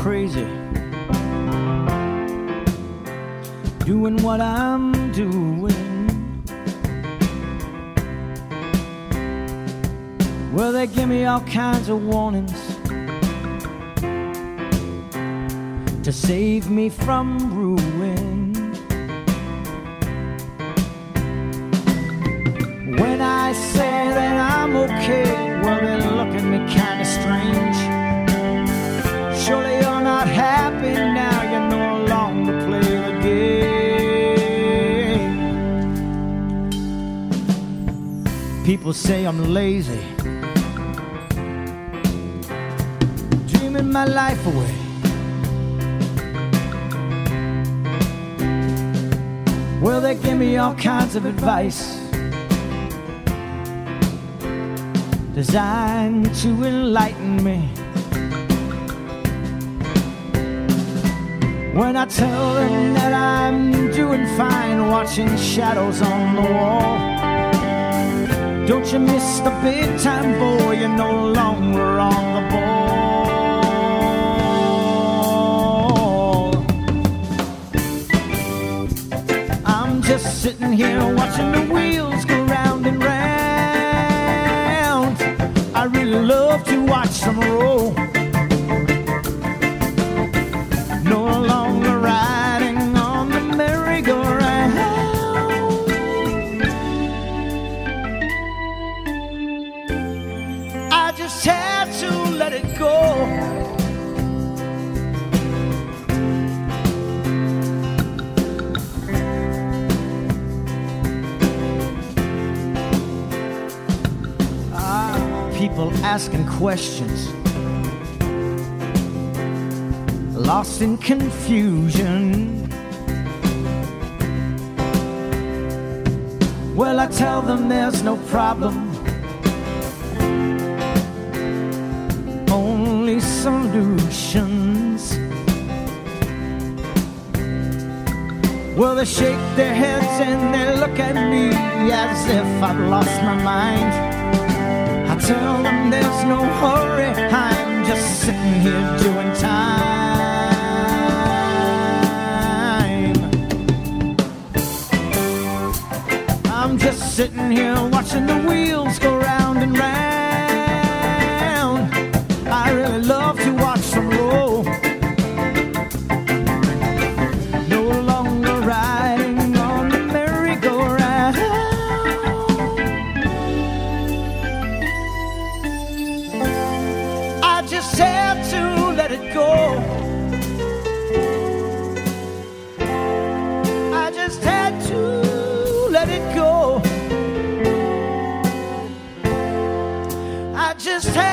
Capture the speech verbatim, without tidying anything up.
crazy doing what I'm doing. Well, they give me all kinds of warnings to save me from ruin. When I say that I'm okay, well, they look at me kinda strange. Surely you're not happy now, you're no longer play the game. People say I'm lazy, dreaming my life away. Well, they give me all kinds of advice designed to enlighten me. When I tell them that I'm doing fine, watching shadows on the wall, don't you miss the big time, boy, you're no longer on the ball. I'm just sitting here watching the wheels go round and round. I really love to watch them roll. No longer riding on the merry-go-round. I just had to let it go. Ah, people asking questions, lost in confusion. Well, I tell them there's no problem, only solutions. Well, they shake their heads and they look at me as if I've lost my mind. I tell them there's no hurry, I'm just sitting here doing time. I'm just sitting here watching the wheels go round and round. I really love to watch them roll. No longer riding on the merry-go-round. I just have to let it go. I just had to let it go. I just had